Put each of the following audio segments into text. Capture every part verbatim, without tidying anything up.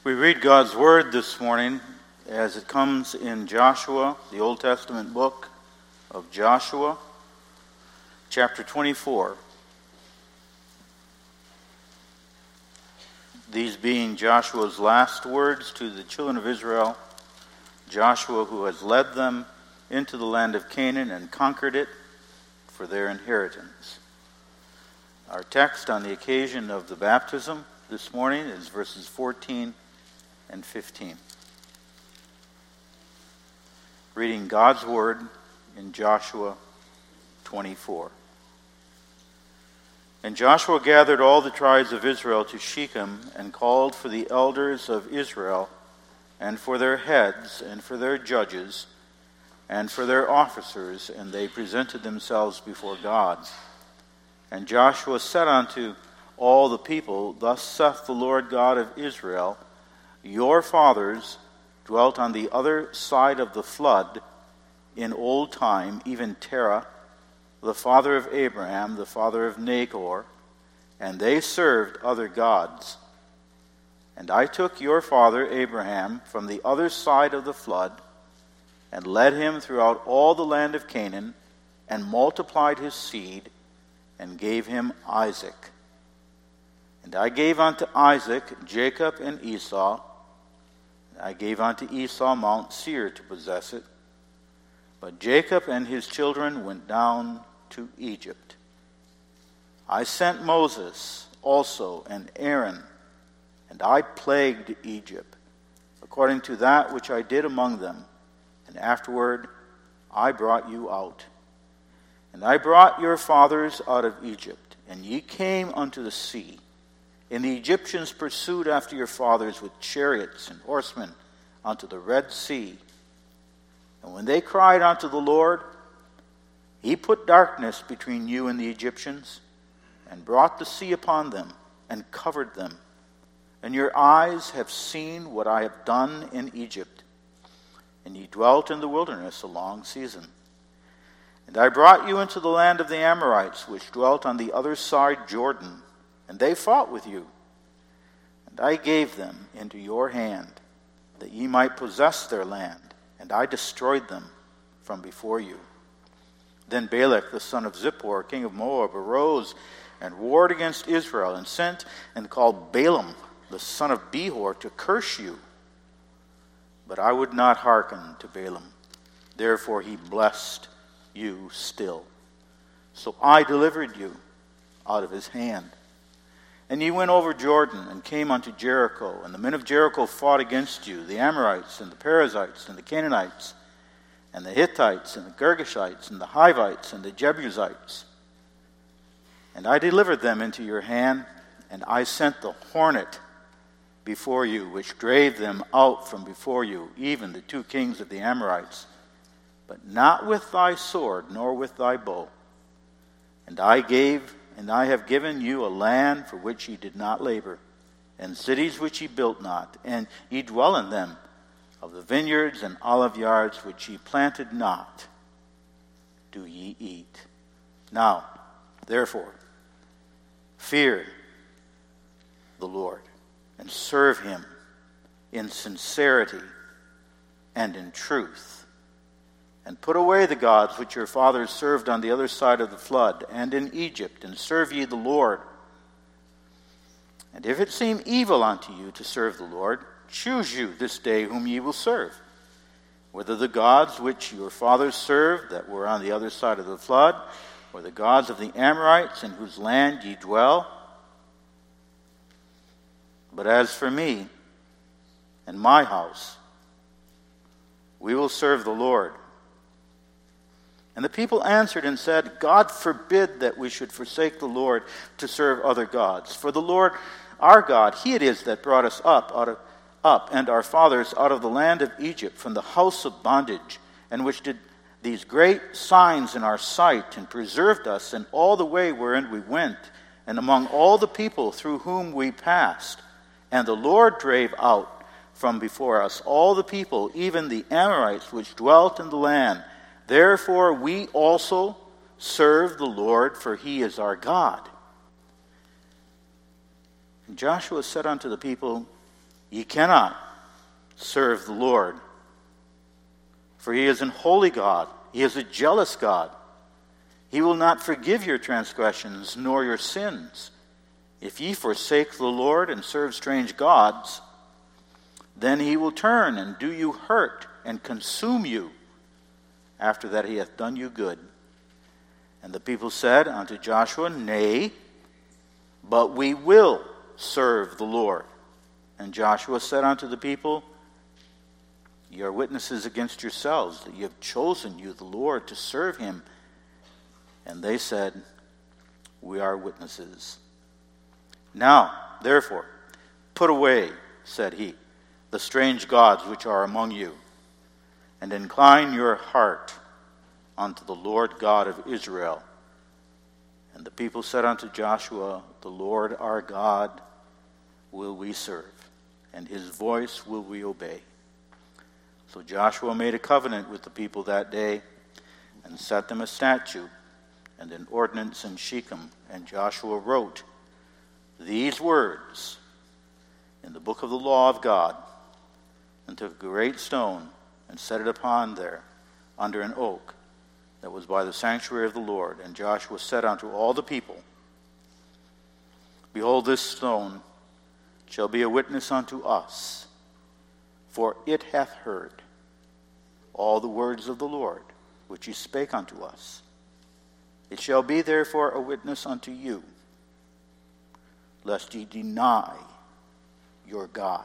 We read God's Word this morning as it comes in Joshua, the Old Testament book of Joshua, chapter twenty-four. These being Joshua's last words to the children of Israel, Joshua who has led them into the land of Canaan and conquered it for their inheritance. Our text on the occasion of the baptism this morning is verses fourteen and fifteen. Reading God's Word in Joshua twenty-four. And Joshua gathered all the tribes of Israel to Shechem and called for the elders of Israel and for their heads and for their judges and for their officers, and they presented themselves before God. And Joshua said unto all the people, Thus saith the Lord God of Israel, Your fathers dwelt on the other side of the flood in old time, even Terah, the father of Abraham, the father of Nahor, and they served other gods. And I took your father Abraham from the other side of the flood, and led him throughout all the land of Canaan, and multiplied his seed, and gave him Isaac. And I gave unto Isaac Jacob and Esau. And I gave unto Esau Mount Seir to possess it. But Jacob and his children went down to Egypt. I sent Moses also and Aaron, and I plagued Egypt, according to that which I did among them. And afterward I brought you out. And I brought your fathers out of Egypt, and ye came unto the sea. And the Egyptians pursued after your fathers with chariots and horsemen unto the Red Sea. And when they cried unto the Lord, he put darkness between you and the Egyptians, and brought the sea upon them, and covered them. And your eyes have seen what I have done in Egypt. And ye dwelt in the wilderness a long season. And I brought you into the land of the Amorites, which dwelt on the other side Jordan, and they fought with you. And I gave them into your hand, that ye might possess their land, and I destroyed them from before you. Then Balak the son of Zippor, king of Moab, arose and warred against Israel, and sent and called Balaam the son of Behor to curse you. But I would not hearken to Balaam. Therefore he blessed you still. So I delivered you out of his hand. And ye went over Jordan, and came unto Jericho. And the men of Jericho fought against you, the Amorites, and the Perizzites, and the Canaanites, and the Hittites, and the Girgashites, and the Hivites, and the Jebusites. And I delivered them into your hand, and I sent the hornet before you, which drave them out from before you, even the two kings of the Amorites, but not with thy sword, nor with thy bow. And I gave And I have given you a land for which ye did not labor, and cities which ye built not, and ye dwell in them, of the vineyards and olive yards which ye planted not, do ye eat. Now, therefore, fear the Lord, and serve him in sincerity and in truth. And put away the gods which your fathers served on the other side of the flood, and in Egypt, and serve ye the Lord. And if it seem evil unto you to serve the Lord, choose you this day whom ye will serve, whether the gods which your fathers served that were on the other side of the flood, or the gods of the Amorites in whose land ye dwell. But as for me and my house, we will serve the Lord. And the people answered and said, God forbid that we should forsake the Lord to serve other gods. For the Lord our God, he it is that brought us up out of up and our fathers out of the land of Egypt from the house of bondage, and which did these great signs in our sight, and preserved us in all the way wherein we went, and among all the people through whom we passed. And the Lord drave out from before us all the people, even the Amorites which dwelt in the land. Therefore we also serve the Lord, for he is our God. And Joshua said unto the people, Ye cannot serve the Lord. For he is an holy God. He is a jealous God. He will not forgive your transgressions nor your sins. If ye forsake the Lord and serve strange gods, then he will turn and do you hurt and consume you after that he hath done you good. And the people said unto Joshua, Nay, but we will serve the Lord. And Joshua said unto the people, Ye are witnesses against yourselves that ye have chosen you the Lord to serve him. And they said, We are witnesses. Now, therefore, put away, said he, the strange gods which are among you, and incline your heart unto the Lord God of Israel. And the people said unto Joshua, The Lord our God will we serve, and his voice will we obey. So Joshua made a covenant with the people that day, and set them a statute and an ordinance in Shechem. And Joshua wrote these words in the book of the law of God, and took a great stone and set it upon there under an oak that was by the sanctuary of the Lord. And Joshua said unto all the people, Behold, this stone shall be a witness unto us, for it hath heard all the words of the Lord, which he spake unto us. It shall be therefore a witness unto you, lest ye deny your God.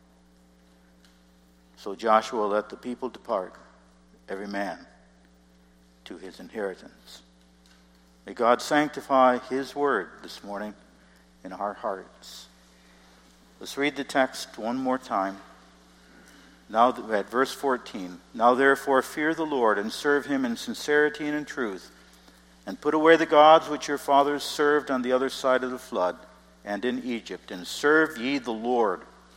So Joshua let the people depart, every man to his inheritance. May God sanctify his word this morning in our hearts. Let's read the text one more time. Now at verse fourteen. Now therefore fear the Lord, and serve him in sincerity and in truth, and put away the gods which your fathers served on the other side of the flood, and in Egypt, and serve ye the Lord.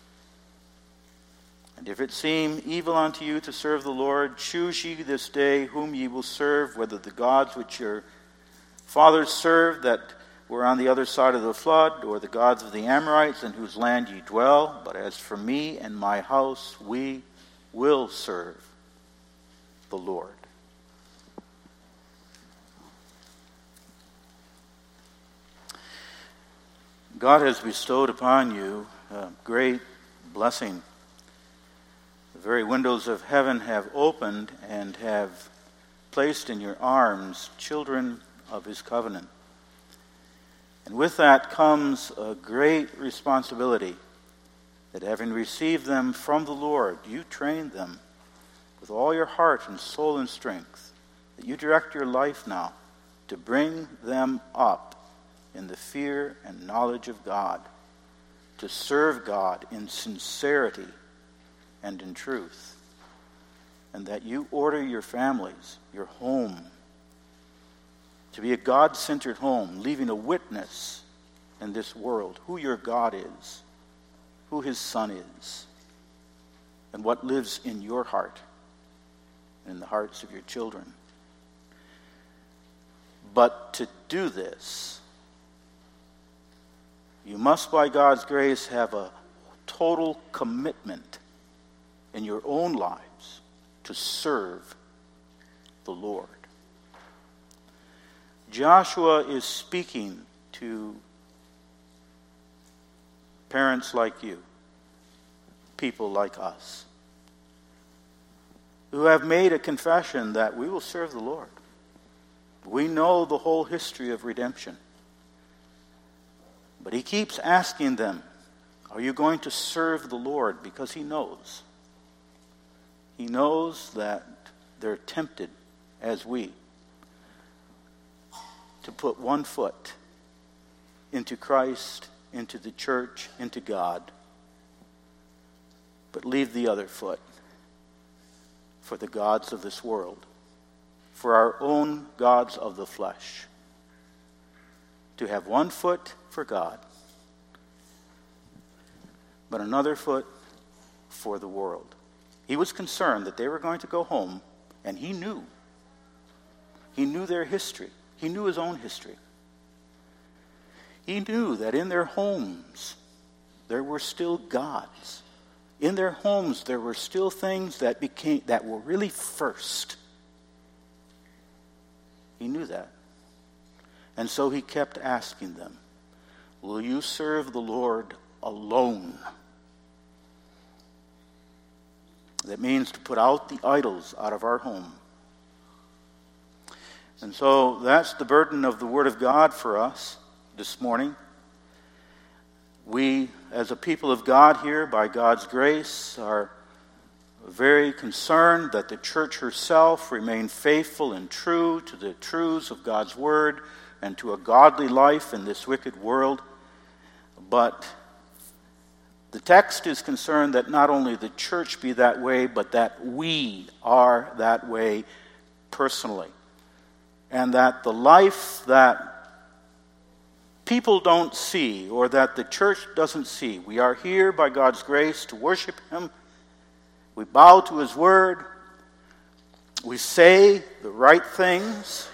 And if it seem evil unto you to serve the Lord, choose ye this day whom ye will serve, whether the gods which your fathers served that were on the other side of the flood, or the gods of the Amorites in whose land ye dwell. But as for me and my house, we will serve the Lord. God has bestowed upon you a great blessing. The very windows of heaven have opened and have placed in your arms children of his covenant. And with that comes a great responsibility, that having received them from the Lord, you train them with all your heart and soul and strength, that you direct your life now to bring them up in the fear and knowledge of God, to serve God in sincerity and in truth, and that you order your families, your home, to be a God-centered home, leaving a witness in this world who your God is, who his Son is, and what lives in your heart and in the hearts of your children. But to do this, you must, by God's grace, have a total commitment in your own lives to serve the Lord. Joshua is speaking to parents like you, people like us, who have made a confession that we will serve the Lord. We know the whole history of redemption. But he keeps asking them, are you going to serve the Lord? Because he knows. He knows that they're tempted, as we, to put one foot into Christ, into the church, into God, but leave the other foot for the gods of this world, for our own gods of the flesh. To have one foot for God, but another foot for the world. He was concerned that they were going to go home, and he knew. He knew their history. He knew his own history. He knew that in their homes there were still gods in their homes there were still things that became that were really first. He knew that. And so he kept asking them, will you serve the Lord alone? That means to put out the idols out of our home. And so that's the burden of the Word of God for us this morning. We, as a people of God here, by God's grace, are very concerned that the church herself remain faithful and true to the truths of God's Word and to a godly life in this wicked world. But the text is concerned that not only the church be that way, but that we are that way personally. And that the life that people don't see, or that the church doesn't see, we are here by God's grace to worship Him. We bow to His Word. We say the right things,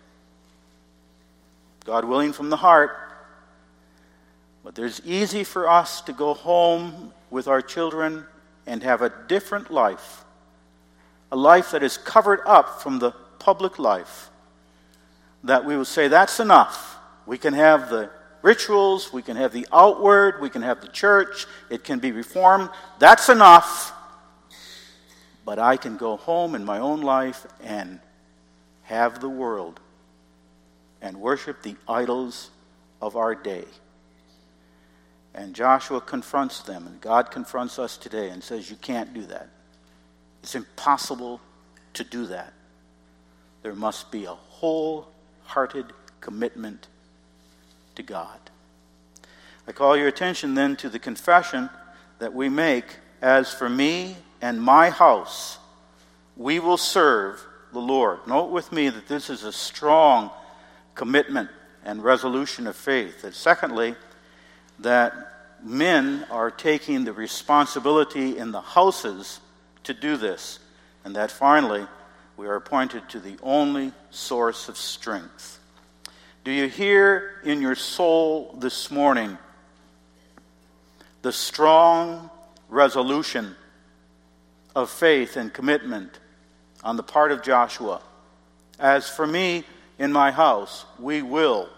God willing, from the heart. But there's easy for us to go home with our children and have a different life. A life that is covered up from the public life. That we will say, that's enough. We can have the rituals, we can have the outward, we can have the church, it can be reformed. That's enough. But I can go home in my own life and have the world and worship the idols of our day. And Joshua confronts them, and God confronts us today and says, you can't do that. It's impossible to do that. There must be a wholehearted commitment to God. I call your attention then to the confession that we make, as for me and my house, we will serve the Lord. Note with me that this is a strong commitment and resolution of faith. And secondly, that men are taking the responsibility in the houses to do this. And that finally, we are appointed to the only source of strength. Do you hear in your soul this morning the strong resolution of faith and commitment on the part of Joshua? As for me in my house, we will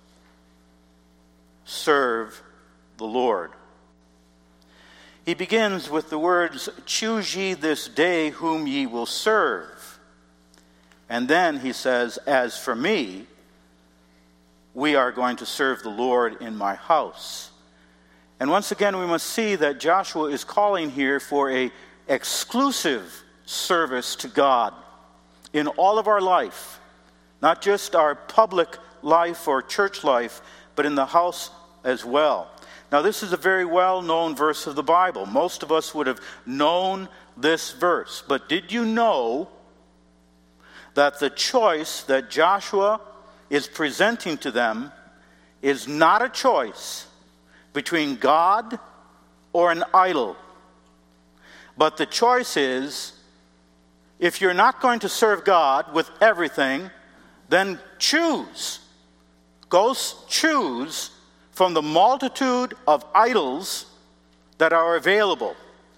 serve the Lord. He begins with the words, choose ye this day whom ye will serve. And then he says, as for me, we are going to serve the Lord in my house. And once again, we must see that Joshua is calling here for a exclusive service to God in all of our life. Not just our public life or church life, but in the house as well. Now, this is a very well-known verse of the Bible. Most of us would have known this verse. But did you know that the choice that Joshua is presenting to them is not a choice between God or an idol? But the choice is, if you're not going to serve God with everything, then choose. Go choose from the multitude of idols that are available.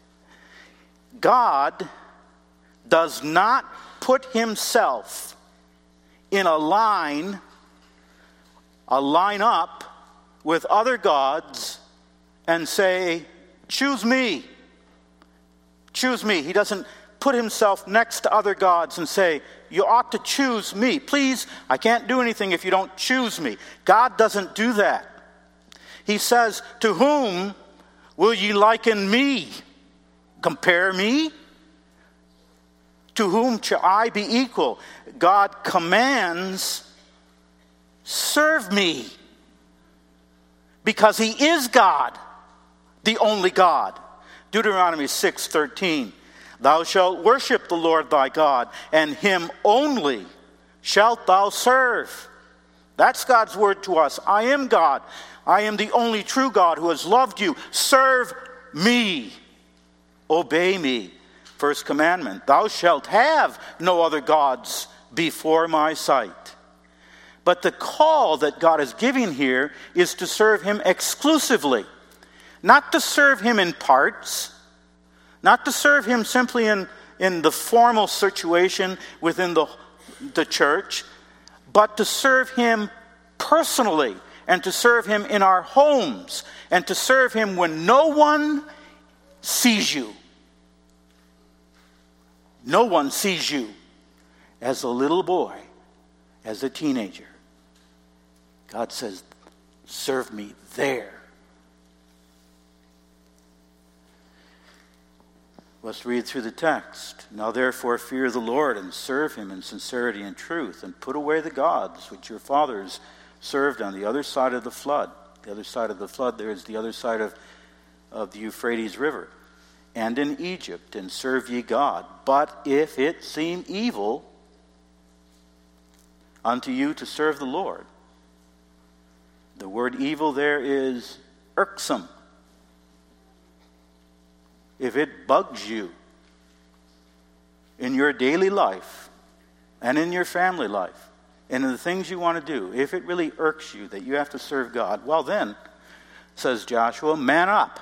God does not put himself in a line, a line up with other gods and say, choose me. Choose me. He doesn't put himself next to other gods and say, you ought to choose me. Please, I can't do anything if you don't choose me. God doesn't do that. He says, to whom will ye liken me? Compare me? To whom shall I be equal? God commands, serve me. Because he is God, the only God. Deuteronomy six thirteen. Thou shalt worship the Lord thy God, and him only shalt thou serve. That's God's word to us. I am God. I am the only true God who has loved you. Serve me. Obey me. First commandment. Thou shalt have no other gods before my sight. But the call that God is giving here is to serve him exclusively. Not to serve him in parts. Not to serve him simply in, in the formal situation within the, the church, but to serve him personally, and to serve him in our homes, and to serve him when no one sees you. No one sees you as a little boy, as a teenager. God says, serve me there. Let's read through the text. Now therefore fear the Lord and serve him in sincerity and truth, and put away the gods which your fathers served on the other side of the flood. The other side of the flood there is the other side of, of the Euphrates River. And in Egypt, and serve ye God. But if it seem evil unto you to serve the Lord. The word evil there is irksome. If it bugs you in your daily life and in your family life and in the things you want to do, if it really irks you that you have to serve God, well then, says Joshua, man up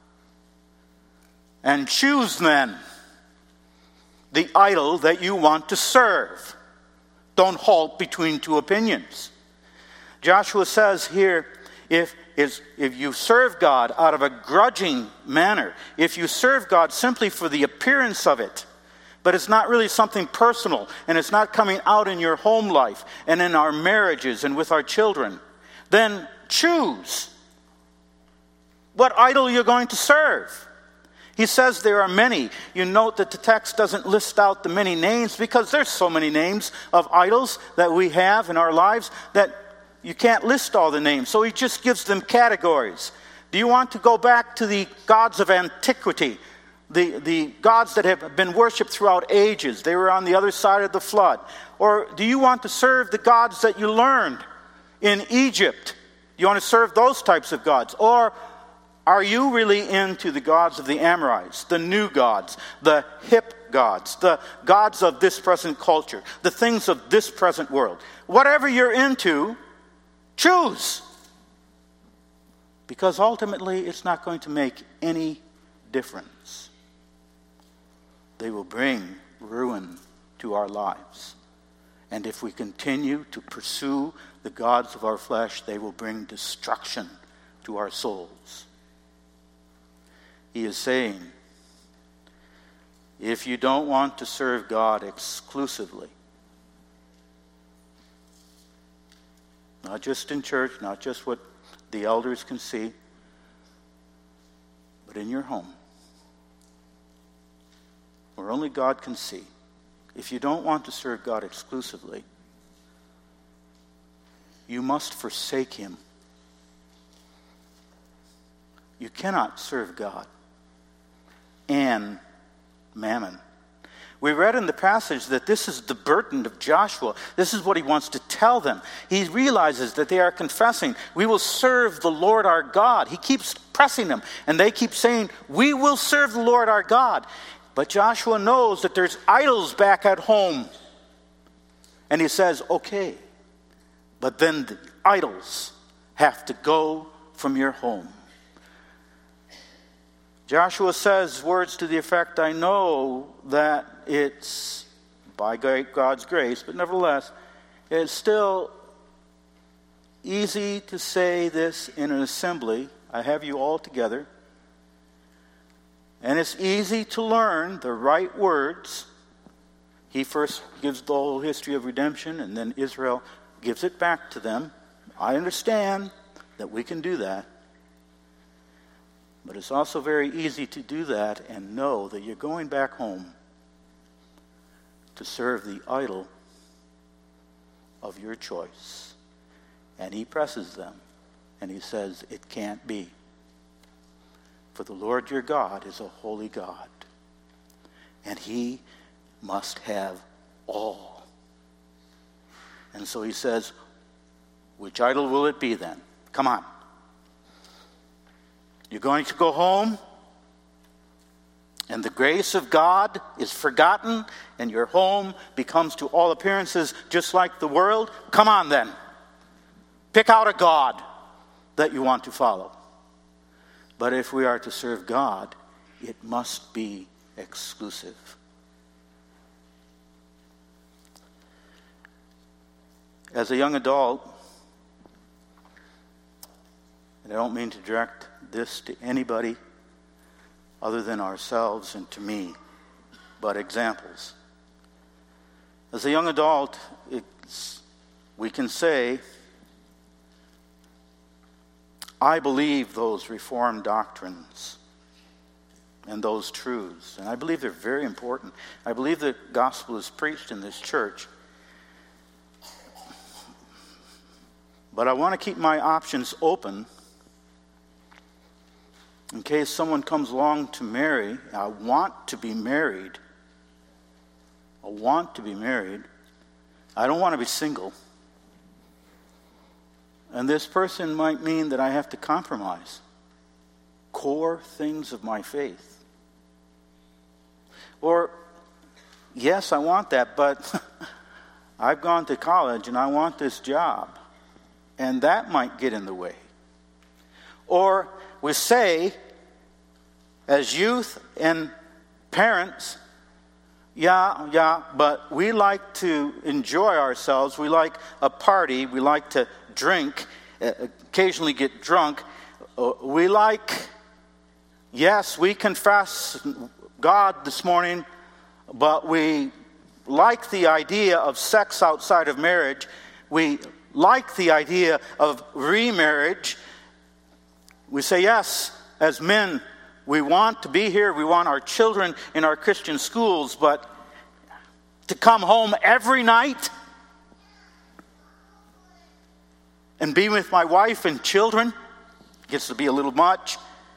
and choose then the idol that you want to serve. Don't halt between two opinions. Joshua says here, if is if you serve God out of a grudging manner, if you serve God simply for the appearance of it, but it's not really something personal, and it's not coming out in your home life and in our marriages and with our children, then choose what idol you're going to serve. He says there are many. You note that the text doesn't list out the many names, because there's so many names of idols that we have in our lives that you can't list all the names. So he just gives them categories. Do you want to go back to the gods of antiquity? The, the gods that have been worshipped throughout ages. They were on the other side of the flood. Or do you want to serve the gods that you learned in Egypt? You want to serve those types of gods? Or are you really into the gods of the Amorites, the new gods, the hip gods, the gods of this present culture, the things of this present world? Whatever you're into, choose. Because ultimately it's not going to make any difference. They will bring ruin to our lives. And if we continue to pursue the gods of our flesh, they will bring destruction to our souls. He is saying, if you don't want to serve God exclusively, not just in church, not just what the elders can see, but in your home, where only God can see. If you don't want to serve God exclusively, you must forsake him. You cannot serve God and mammon. We read in the passage that this is the burden of Joshua. This is what he wants to tell them. He realizes that they are confessing, we will serve the Lord our God. He keeps pressing them, and they keep saying, we will serve the Lord our God. But Joshua knows that there's idols back at home. And he says, okay, but then the idols have to go from your home. Joshua says words to the effect, I know that it's by God's grace, but nevertheless, it's still easy to say this in an assembly. I have you all together. And it's easy to learn the right words. He first gives the whole history of redemption, and then Israel gives it back to them. I understand that we can do that. But it's also very easy to do that and know that you're going back home to serve the idol of your choice. And he presses them, and he says, it can't be. For the Lord your God is a holy God, and he must have all. And so he says, which idol will it be then? Come on. You're going to go home, and the grace of God is forgotten, and your home becomes to all appearances just like the world. Come on then. Pick out a God that you want to follow. But if we are to serve God, it must be exclusive. As a young adult, and I don't mean to direct this to anybody other than ourselves and to me, but examples. As a young adult, it's, we can say, I believe those Reformed doctrines and those truths, and I believe they're very important. I believe the gospel is preached in this church. But I want to keep my options open in case someone comes along to marry. I want to be married. I want to be married. I don't want to be single. And this person might mean that I have to compromise core things of my faith. Or, yes, I want that, but I've gone to college and I want this job. And that might get in the way. Or we say, as youth and parents, yeah, yeah, but we like to enjoy ourselves. We like a party. We like to drink, occasionally get drunk. We like, yes, we confess God this morning, but we like the idea of sex outside of marriage. We like the idea of remarriage. We say, yes, as men, we want to be here. We want our children in our Christian schools, but to come home every night and be with my wife and children gets to be a little much.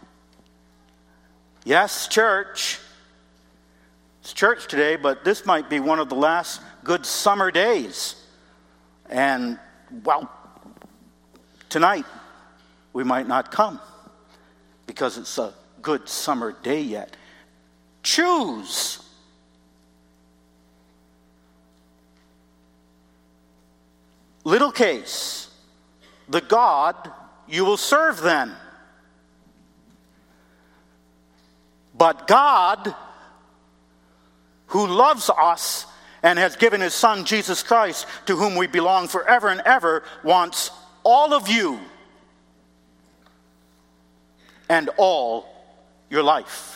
Yes, church. It's church today, but this might be one of the last good summer days. And well, tonight we might not come because it's a good summer day yet. Choose. Little case, the God you will serve then. But God, who loves us and has given his Son, Jesus Christ, to whom we belong forever and ever, wants all of you and all your life.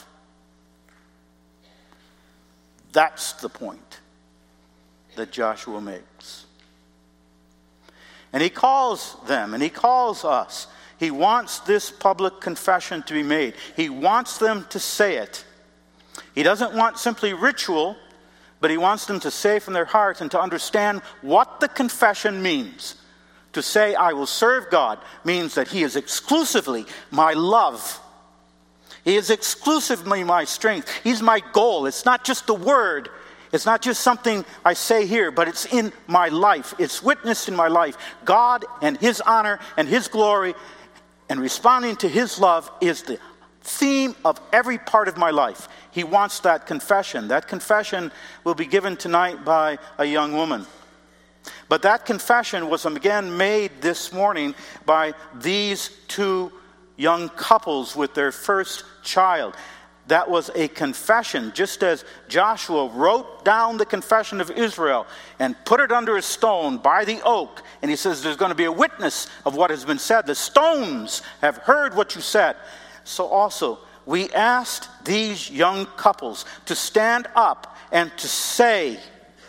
That's the point that Joshua makes. And he calls them, and he calls us. He wants this public confession to be made. He wants them to say it. He doesn't want simply ritual, but he wants them to say from their hearts and to understand what the confession means. To say, I will serve God, means that he is exclusively my love. He is exclusively my strength. He's my goal. It's not just a word. It's not just something I say here, but it's in my life. It's witnessed in my life. God and his honor and his glory and responding to his love is the theme of every part of my life. He wants that confession. That confession will be given tonight by a young woman. But that confession was again made this morning by these two young couples with their first child. That was a confession, just as Joshua wrote down the confession of Israel and put it under a stone by the oak. And he says there's going to be a witness of what has been said. The stones have heard what you said. So also, we asked these young couples to stand up and to say,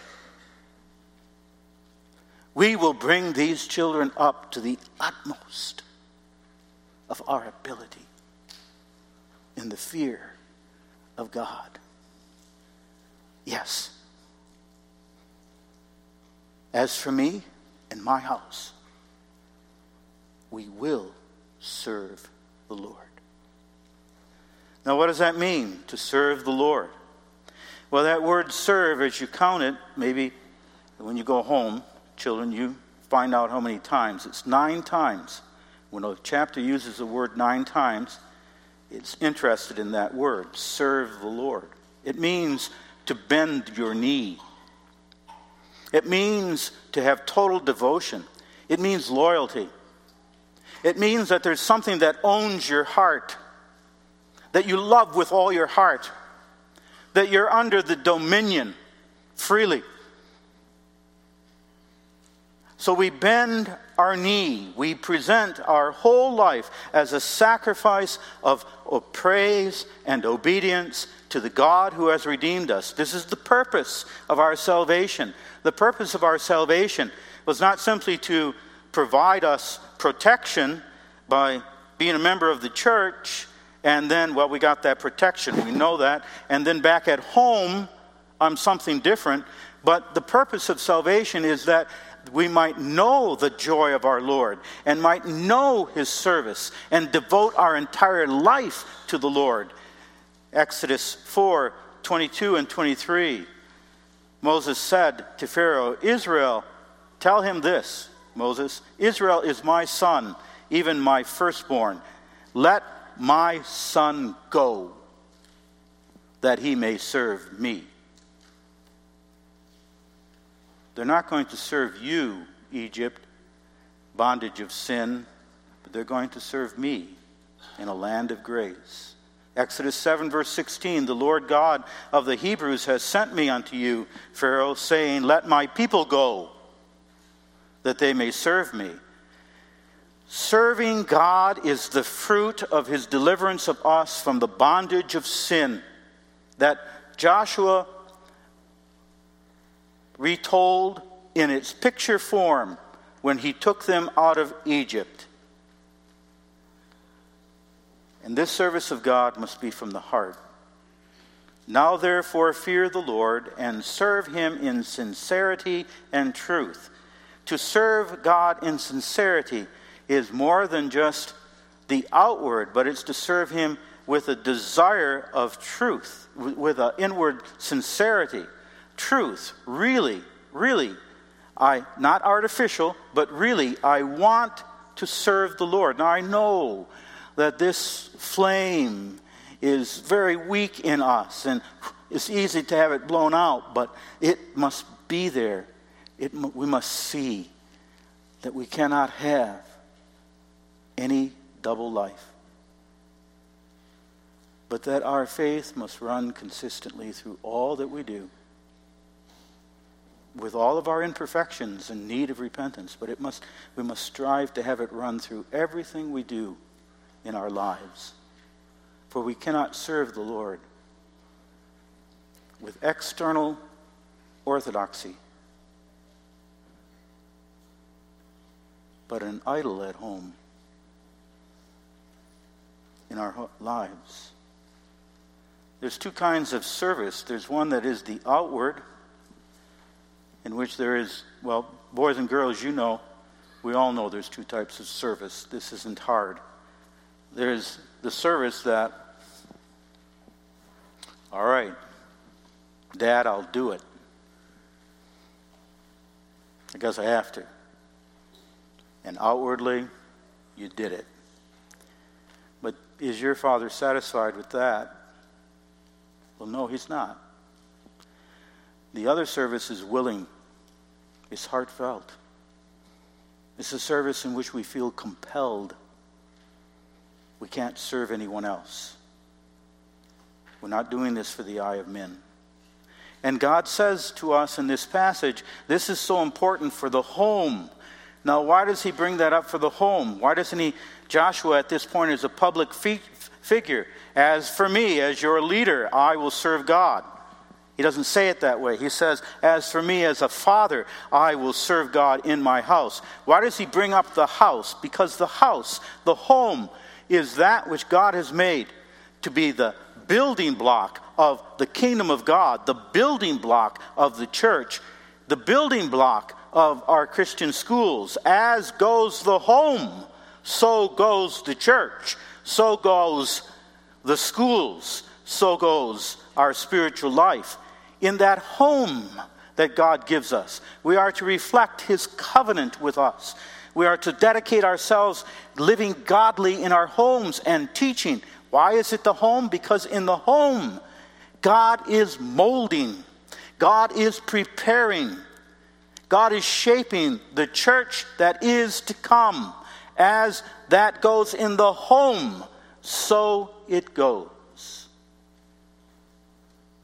we will bring these children up to the utmost of our ability in the fear of God. Yes. As for me and my house, we will serve the Lord. Now, what does that mean, to serve the Lord? Well, that word serve, as you count it, maybe when you go home, children, you find out how many times. It's nine times. When a chapter uses the word nine times, it's interested in that word, serve the Lord. It means to bend your knee. It means to have total devotion. It means loyalty. It means that there's something that owns your heart. that you love with all your heart, that you're under the dominion freely. So we bend our knee, we present our whole life as a sacrifice of, of praise and obedience to the God who has redeemed us. This is the purpose of our salvation. The purpose of our salvation was not simply to provide us protection by being a member of the church, and then, well, we got that protection, we know that, and then back at home, I'm something different. But the purpose of salvation is that we might know the joy of our Lord and might know his service and devote our entire life to the Lord. Exodus four, twenty-two and twenty-three. Moses said to Pharaoh, Israel, tell him this, Moses, Israel is my son, even my firstborn. Let my son go, that he may serve me. They're not going to serve you, Egypt, bondage of sin, but they're going to serve me in a land of grace. Exodus seven, verse sixteen, the Lord God of the Hebrews has sent me unto you, Pharaoh, saying, let my people go, that they may serve me. Serving God is the fruit of his deliverance of us from the bondage of sin that Joshua retold in its picture form when he took them out of Egypt. And this service of God must be from the heart. Now therefore fear the Lord and serve him in sincerity and truth. To serve God in sincerity is more than just the outward, but it's to serve him with a desire of truth, with an inward sincerity. Truth, really, really, I not artificial, but really, I want to serve the Lord. Now I know that this flame is very weak in us, and it's easy to have it blown out, but it must be there. It, we must see that we cannot have any double life, but that our faith must run consistently through all that we do, with all of our imperfections and need of repentance, but it must we must strive to have it run through everything we do in our lives. For we cannot serve the Lord with external orthodoxy, but an idol at home in our lives. There's two kinds of service. There's one that is the outward, in which there is, well, boys and girls, you know, we all know there's two types of service. This isn't hard. There's the service that, all right, Dad, I'll do it. I guess I have to. And outwardly, you did it. But is your father satisfied with that? Well, no, he's not. The other service is willing. It's heartfelt. It's a service in which we feel compelled. We can't serve anyone else. We're not doing this for the eye of men. And God says to us in this passage, this is so important for the home. Now, why does he bring that up for the home? Why doesn't he, Joshua at this point is a public fi- figure. As for me, as your leader, I will serve God. He doesn't say it that way. He says, as for me as a father, I will serve God in my house. Why does he bring up the house? Because the house, the home, is that which God has made to be the building block of the kingdom of God, the building block of the church, the building block of our Christian schools. As goes the home, so goes the church, so goes the schools, so goes our spiritual life. In that home that God gives us, we are to reflect his covenant with us. We are to dedicate ourselves living godly in our homes and teaching. Why is it the home? Because in the home, God is molding. God is preparing. God is shaping the church that is to come. As that goes in the home, so it goes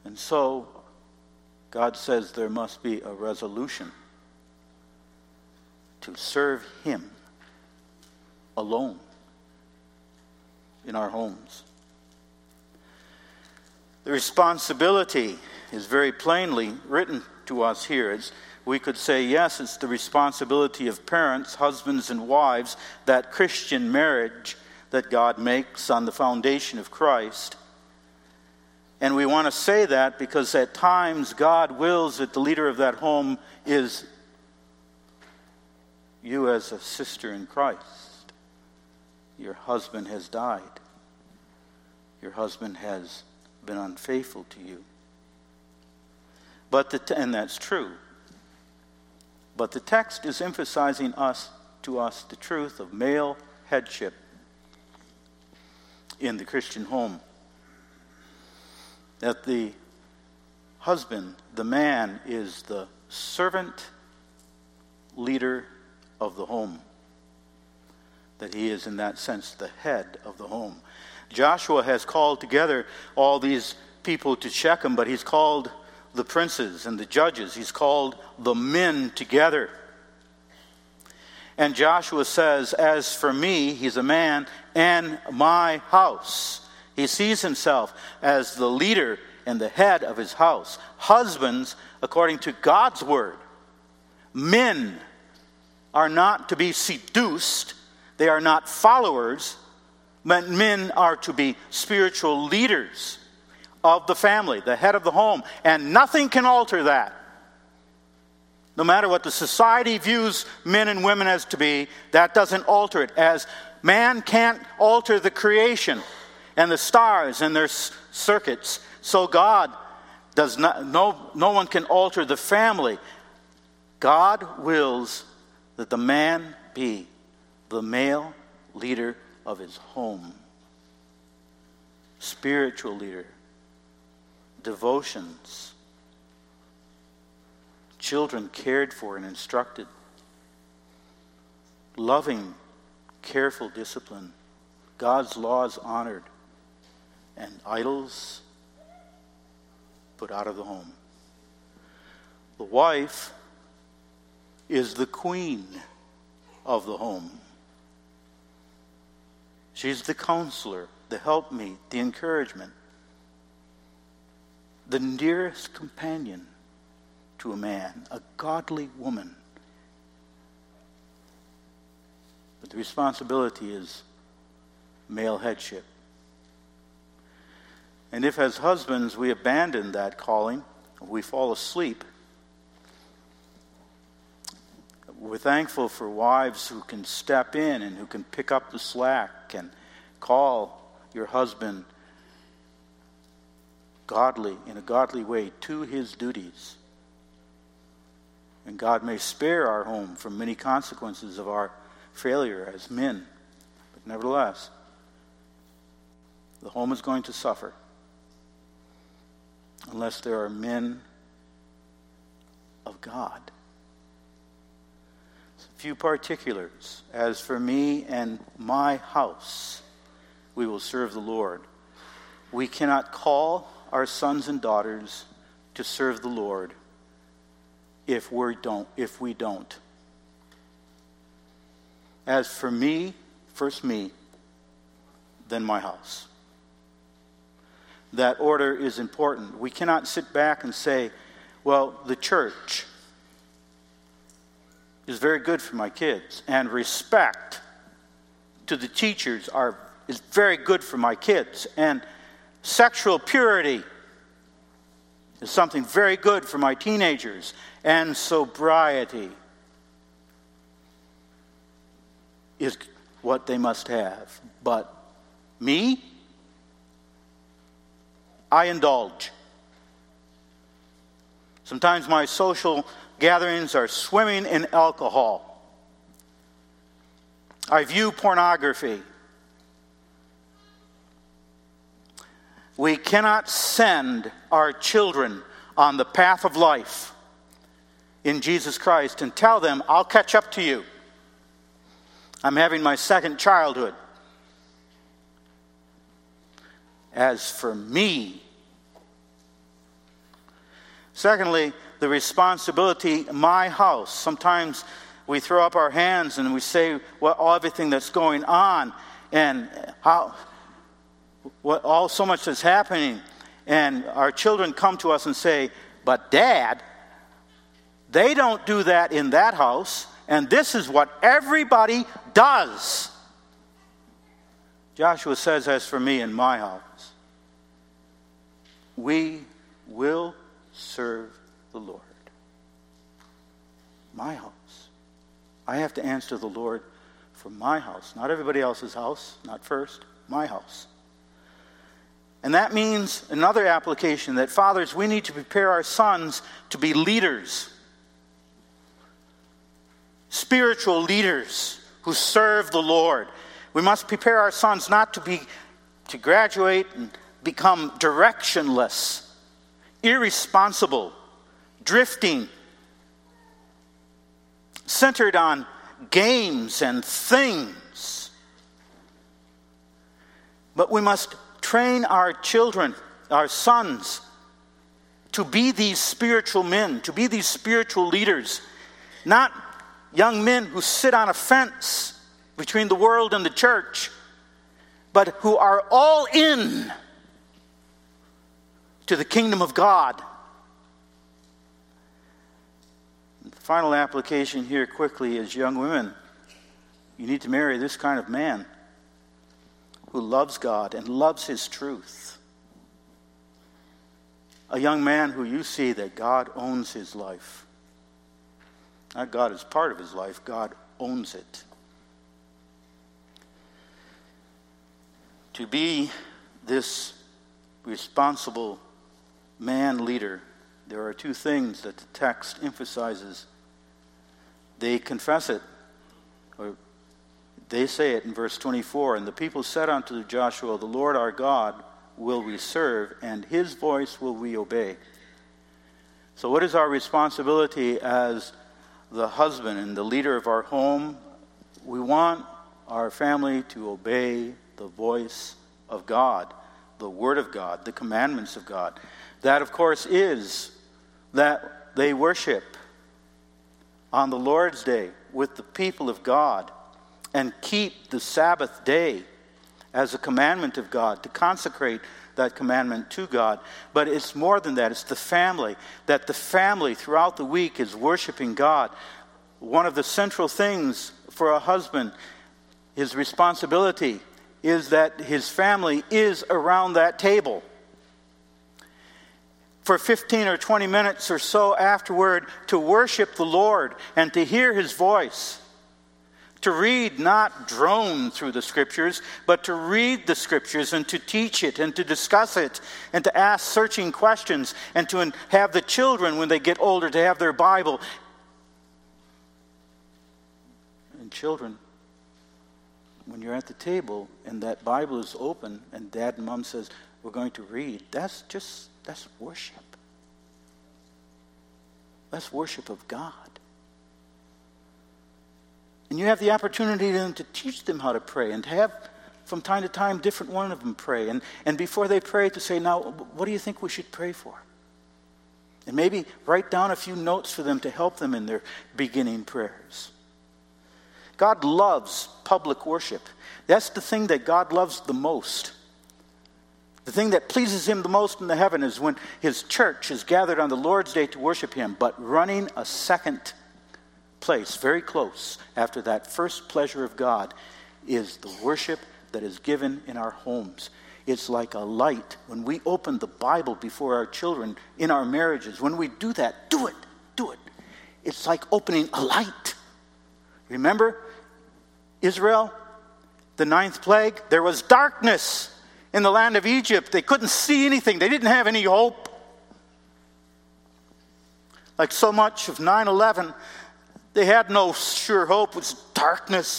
And so, God says there must be a resolution to serve Him alone in our homes. The responsibility is very plainly written to us here. It's, we could say, yes, it's the responsibility of parents, husbands and wives, that Christian marriage that God makes on the foundation of Christ. And we want to say that because at times God wills that the leader of that home is you as a sister in Christ. Your husband has died. Your husband has been unfaithful to you. But the, and that's true. But the text is emphasizing us to us the truth of male headship in the Christian home. That the husband, the man, is the servant leader of the home. That he is, in that sense, the head of the home. Joshua has called together all these people to Shechem, but he's called the princes and the judges. He's called the men together. And Joshua says, as for me, he's a man, and my house. He sees himself as the leader and the head of his house. Husbands, according to God's word, men are not to be seduced. They are not followers. But men are to be spiritual leaders of the family, the head of the home. And nothing can alter that. No matter what the society views men and women as to be, that doesn't alter it. As man can't alter the creation and the stars and their circuits, so God does not, no, no one can alter the family. God wills that the man be the male leader of his home. Spiritual leader. Devotions. Children cared for and instructed. Loving, careful discipline. God's laws honored. And idols put out of the home. The wife is the queen of the home. She's the counselor, the helpmeet, the encouragement, the nearest companion to a man, a godly woman. But the responsibility is male headship. And if as husbands we abandon that calling, we fall asleep, we're thankful for wives who can step in and who can pick up the slack and call your husband godly, in a godly way, to his duties. And God may spare our home from many consequences of our failure as men. But nevertheless, the home is going to suffer unless there are men of God. A few particulars. As for me and my house, we will serve the Lord. We cannot call our sons and daughters to serve the Lord if we don't. If we don't. As for me, first me, then my house. That order is important. We cannot sit back and say, well, the church is very good for my kids, and respect to the teachers are is very good for my kids, and sexual purity is something very good for my teenagers, and sobriety is what they must have. But me, I indulge. Sometimes my social gatherings are swimming in alcohol. I view pornography. We cannot send our children on the path of life in Jesus Christ and tell them, I'll catch up to you. I'm having my second childhood. As for me Secondly, the responsibility, my house. Sometimes we throw up our hands and we say what all everything that's going on and how what all so much is happening, and our children come to us and say, "But Dad, they don't do that in that house, and this is what everybody does." Joshua says, "As for me and my house, we will serve the Lord." My house. I have to answer the Lord for my house, not everybody else's house, not first, my house. And that means another application, that fathers, we need to prepare our sons to be leaders, spiritual leaders who serve the Lord. We must prepare our sons not to be to graduate and become directionless, irresponsible, drifting, centered on games and things. But we must train our children, our sons, to be these spiritual men, to be these spiritual leaders. Not young men who sit on a fence between the world and the church, but who are all in to the kingdom of God. The final application here quickly is, young women, you need to marry this kind of man who loves God and loves His truth. A young man who you see that God owns his life. Not God is part of his life, God owns it. To be this responsible man leader, there are two things that the text emphasizes. They confess it, or they say it in verse twenty-four, "And the people said unto Joshua, the Lord our God will we serve, and His voice will we obey." So what is our responsibility as the husband and the leader of our home? We want our family to obey the voice of God, the Word of God, the commandments of God. That, of course, is that they worship on the Lord's Day with the people of God and keep the Sabbath day as a commandment of God, to consecrate that commandment to God. But it's more than that. It's the family, that the family throughout the week is worshiping God. One of the central things for a husband, his responsibility, is that his family is around that table for fifteen or twenty minutes or so afterward, to worship the Lord and to hear His voice. To read, not drone through the Scriptures, but to read the Scriptures and to teach it and to discuss it and to ask searching questions, and to have the children, when they get older, to have their Bible. And children, when you're at the table and that Bible is open and Dad and Mom says, "We're going to read," that's just, that's worship. That's worship of God. And you have the opportunity then to teach them how to pray, and to have, from time to time, different one of them pray. And, and before they pray, to say, "Now, what do you think we should pray for?" And maybe write down a few notes for them to help them in their beginning prayers. God loves public worship. That's the thing that God loves the most. The thing that pleases Him the most in the heaven is when His church is gathered on the Lord's Day to worship Him. But running a second place, very close after that first pleasure of God, is the worship that is given in our homes. It's like a light. When we open the Bible before our children in our marriages, when we do that, do it, do it. It's like opening a light. Remember Israel, the ninth plague? There was darkness in the land of Egypt. They couldn't see anything. They didn't have any hope. Like so much of nine eleven, they had no sure hope. It was darkness.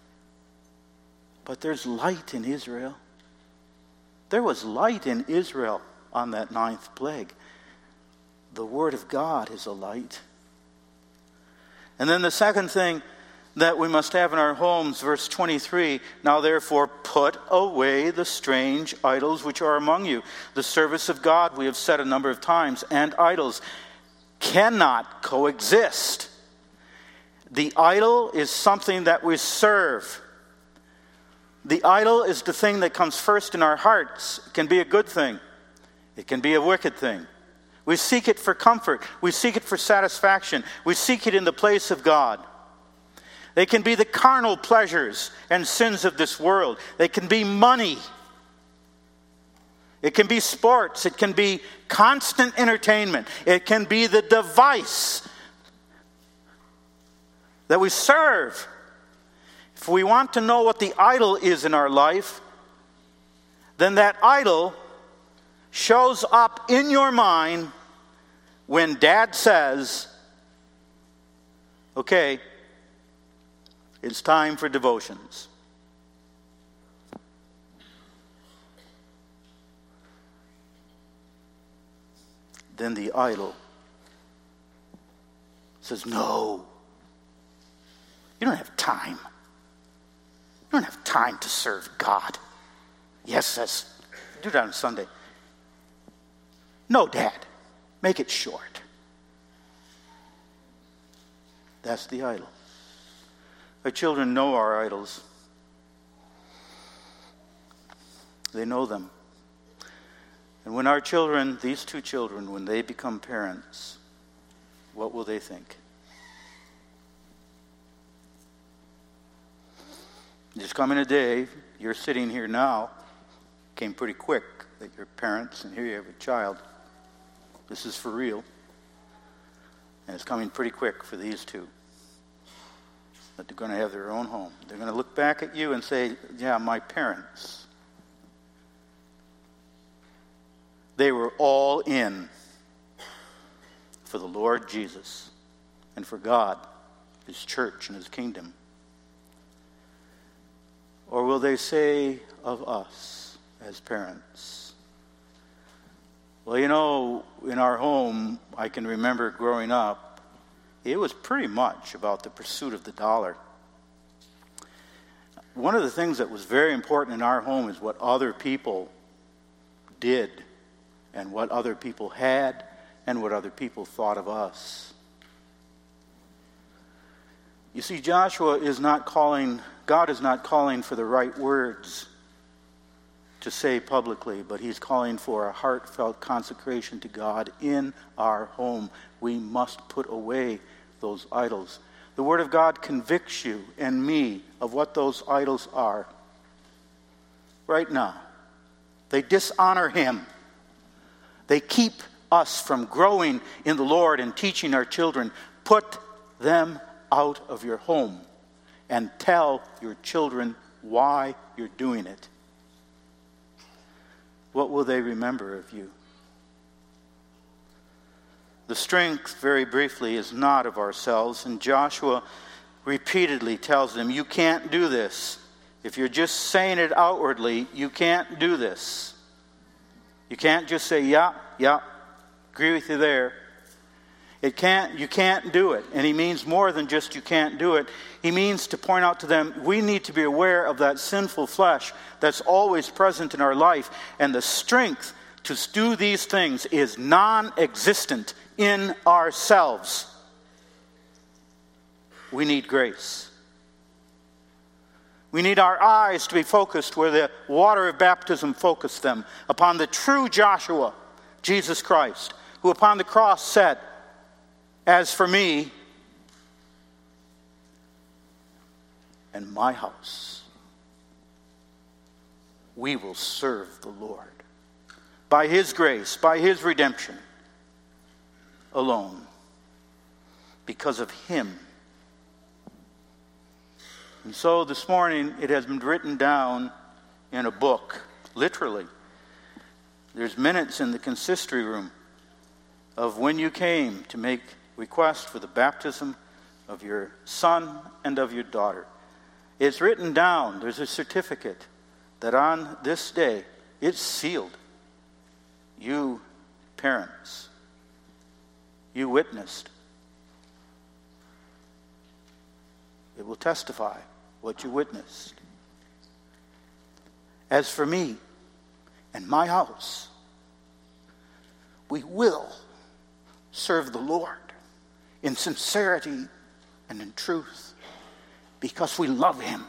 But there's light in Israel. There was light in Israel on that ninth plague. The Word of God is a light. And then the second thing that we must have in our homes. Verse twenty-three, now therefore put away the strange idols which are among you. The service of God, we have said a number of times, and idols cannot coexist. The idol is something that we serve. The idol is the thing that comes first in our hearts. It can be a good thing. It can be a wicked thing. We seek it for comfort. We seek it for satisfaction. We seek it in the place of God. They can be the carnal pleasures and sins of this world. They can be money. It can be sports. It can be constant entertainment. It can be the device that we serve. If we want to know what the idol is in our life, then that idol shows up in your mind when Dad says, okay, it's time for devotions. Then the idol says, no, you don't have time. You don't have time to serve God. Yes, that's, do that on Sunday. No, Dad, make it short. That's the idol. Our children know our idols. They know them. And when our children, these two children, when they become parents, what will they think? There's coming a day, you're sitting here now, came pretty quick that you're parents, and here you have a child. This is for real. And it's coming pretty quick for these two. That they're going to have their own home. They're going to look back at you and say, yeah, my parents, they were all in for the Lord Jesus and for God, His church, and His kingdom. Or will they say of us as parents, well, you know, in our home, I can remember growing up, it was pretty much about the pursuit of the dollar. One of the things that was very important in our home is what other people did and what other people had and what other people thought of us. You see, Joshua is not calling, God is not calling for the right words to say publicly, but He's calling for a heartfelt consecration to God in our home. We must put away those idols. The Word of God convicts you and me of what those idols are. Right now. They dishonor Him. They keep us from growing in the Lord and teaching our children. Put them out of your home and tell your children why you're doing it. What will they remember of you? The strength, very briefly, is not of ourselves, and Joshua repeatedly tells them, you can't do this. If you're just saying it outwardly, you can't do this. You can't just say, yeah, yeah, agree with you there. It can't, you can't do it. And he means more than just you can't do it. He means to point out to them, we need to be aware of that sinful flesh that's always present in our life. And the strength to do these things is non-existent in ourselves. We need grace. We need our eyes to be focused where the water of baptism focused them, upon the true Joshua, Jesus Christ, who upon the cross said, as for me and my house, we will serve the Lord. By His grace, by His redemption alone. Because of Him. And so this morning it has been written down in a book, literally. There's minutes in the consistory room of when you came to make request for the baptism of your son and of your daughter. It's written down. There's a certificate that on this day, it's sealed. You parents, you witnessed. it will testify what you witnessed. As for me and my house, we will serve the Lord in sincerity and in truth, because we love him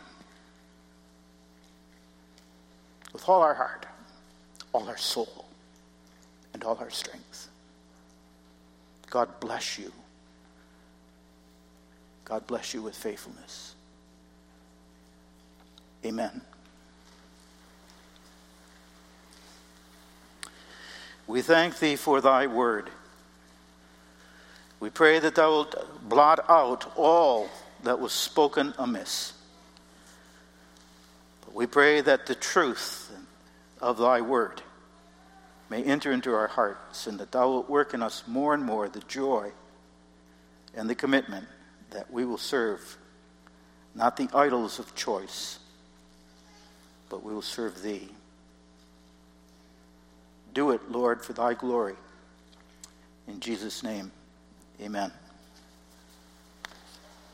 with all our heart, all our soul, and all our strength. God bless you. God bless you with faithfulness. Amen. We thank thee for thy word. We pray that thou wilt blot out all that was spoken amiss. But we pray that the truth of thy word may enter into our hearts, and that thou wilt work in us more and more the joy and the commitment that we will serve not the idols of choice, but we will serve thee. Do it, Lord, for thy glory. In Jesus' name, amen.